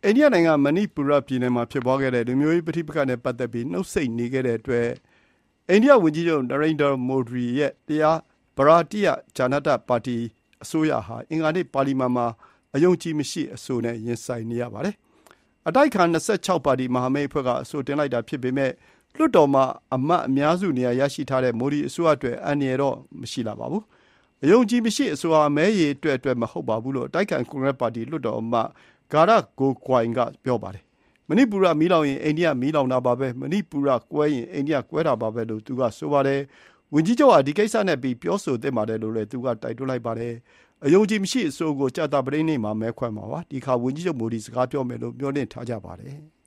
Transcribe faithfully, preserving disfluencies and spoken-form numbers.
အိန္ဒိယနိုင်ငံမဏိပူရပြည်နယ်မှာဖြစ်ပွားခဲ့တဲ့လူမျိုးရေးပဋိပက္ခနဲ့ပတ်သက်ပြီးနှုတ်ဆိတ်နေခဲ့တဲ့အတွက်အိန္ဒိယဝန်ကြီးချုပ်နရိန္ဒာမိုဒီရဲ့တရားဗရာတိယဂျာနတပါတီအစိုးရဟာအင်္ဂါနေ့ပါလီမန်မှာအယုံကြည်မရှိအဆိုနဲ့ရင်ဆိုင်နေရပါတယ်။အတိုက်ခံ၂၆ပါတီမဟာမိတ်အဖွဲ့ကအဆိုတင်လိုက်တာဖြစ်ပေမဲ့လွှတ်တော်မှာအမတ်အများစုနေရာရရှိထားတဲ့မိုဒီအစိုးရအတွက်အန္တရာယ်တော့မရှိလာပါဘူး။အယုံကြည်မရှိအဆိုဟာမဲရည်အတွက်အတွက်မဟုတ်ပါဘူးလို့အတိုက်ခံကွန်ဂရက်ပါတီလွှတ်တော်အမတ်ဂါရကိုကွိုင်ကပြောပါတယ်။မဏိပူရမီးလောင်ရင်အိန္ဒိယမီးလောင်တာပါပဲမဏိပူရကွဲရင်အိန္ဒိယကွဲတာပါပဲလို့သူကဆိုပါတယ်။ဝန်ကြီးချုပ်ဟာဒီကိစ္စနဲ့ပြီးပြောဆိုသင့်ပါတယ်လို့လည်းသူကတိုက်တွန်းလိုက်ပါတယ်။အယုံကြည်မရှိအဆိုကိုကြာသပတေးနေ့မှာမဲခွဲမှာပါ။ဒီခါဝန်ကြီးချုပ်မိုဒီစကားပြောမယ်လို့မျှော်လင့်ထားကြပါတယ်။